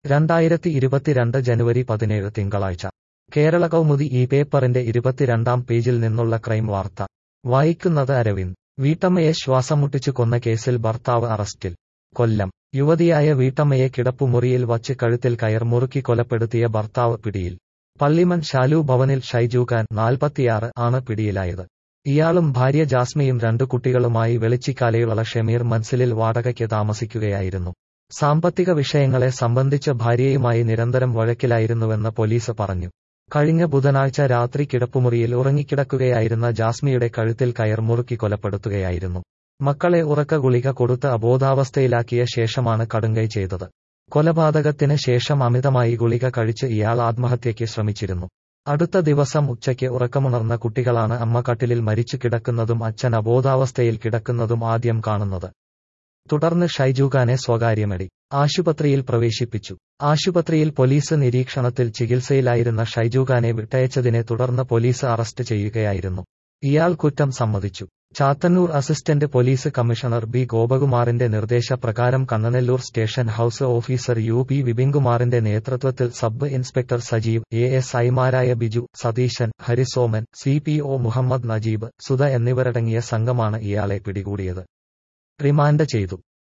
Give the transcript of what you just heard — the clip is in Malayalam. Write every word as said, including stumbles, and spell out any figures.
രണ്ടായിരത്തി ഇരുപത്തിരണ്ട് ജനുവരി പതിനേഴ് തിങ്കളാഴ്ച കേരള കൗമുദി ഈ പേപ്പറിന്റെ ഇരുപത്തിരണ്ടാം പേജിൽ നിന്നുള്ള ക്രൈം വാർത്ത വായിക്കുന്നത് അരവിന്ദ്. വീട്ടമ്മയെ ശ്വാസമുട്ടിച്ചു കൊന്ന കേസിൽ ഭർത്താവ് അറസ്റ്റിൽ. കൊല്ലം. യുവതിയായ വീട്ടമ്മയെ കിടപ്പുമുറിയിൽ വച്ച് കഴുത്തിൽ കയർ മുറുക്കി കൊലപ്പെടുത്തിയ ഭർത്താവ് പിടിയിൽ. പള്ളിമൺ ശാലു ഭവനിൽ ഷൈജു ഖാൻ നാൽപ്പത്തിയാറ് ആണ് പിടിയിലായത്. ഇയാളും ഭാര്യ ജാസ്മിയും രണ്ടു കുട്ടികളുമായി വെളിച്ചിക്കാലയുള്ള ഷമീർ മൻസിലിൽ വാടകയ്ക്ക് താമസിക്കുകയായിരുന്നു. സാമ്പത്തിക വിഷയങ്ങളെ സംബന്ധിച്ച് ഭാര്യയുമായി നിരന്തരം വഴക്കിലായിരുന്നുവെന്ന് പോലീസ് പറഞ്ഞു. കഴിഞ്ഞ ബുധനാഴ്ച രാത്രി കിടപ്പുമുറിയിൽ ഉറങ്ങിക്കിടക്കുകയായിരുന്ന ജാസ്മിയുടെ കഴുത്തിൽ കയർ മുറുക്കി കൊലപ്പെടുത്തുകയായിരുന്നു. മക്കളെ ഉറക്ക ഗുളിക കൊടുത്ത് അബോധാവസ്ഥയിലാക്കിയ ശേഷമാണ് കടുങ്കൈ ചെയ്തത്. കൊലപാതകത്തിന് ശേഷം അമിതമായി ഗുളിക കഴിച്ച് ഇയാൾ ആത്മഹത്യയ്ക്ക് ശ്രമിച്ചിരുന്നു. അടുത്ത ദിവസം ഉച്ചയ്ക്ക് ഉറക്കമുണർന്ന കുട്ടികളാണ് അമ്മ കട്ടിലിൽ മരിച്ചു കിടക്കുന്നതും അച്ഛൻ അബോധാവസ്ഥയിൽ കിടക്കുന്നതും ആദ്യം കാണുന്നത്. തുടർന്ന് ഷൈജു ഖാനെ സ്വകാര്യ മെഡി ആശുപത്രിയിൽ പ്രവേശിപ്പിച്ചു. ആശുപത്രിയിൽ പോലീസ് നിരീക്ഷണത്തിൽ ചികിത്സയിലായിരുന്ന ഷൈജു ഖാനെ വിട്ടയച്ചതിനെ തുടർന്ന് പോലീസ് അറസ്റ്റ് ചെയ്യുകയായിരുന്നു. ഇയാൾ കുറ്റം സമ്മതിച്ചു. Chathannur assistant police commissioner B ഗോപകുമാറിന്റെ നിർദ്ദേശപ്രകാരം Kannanallur station house officer U P വിപിൻകുമാറിന്റെ നേതൃത്വത്തിൽ sub inspector Sajeev, A S ഐമാരായ Biju, Satheesan, Harisoman, C P O Muhammad Najeeb, Sudha എന്നിവരടങ്ങിയ സംഘമാണ് ഇയാളെ പിടികൂടിയത്. റിമാൻഡ് ചെയ്തു.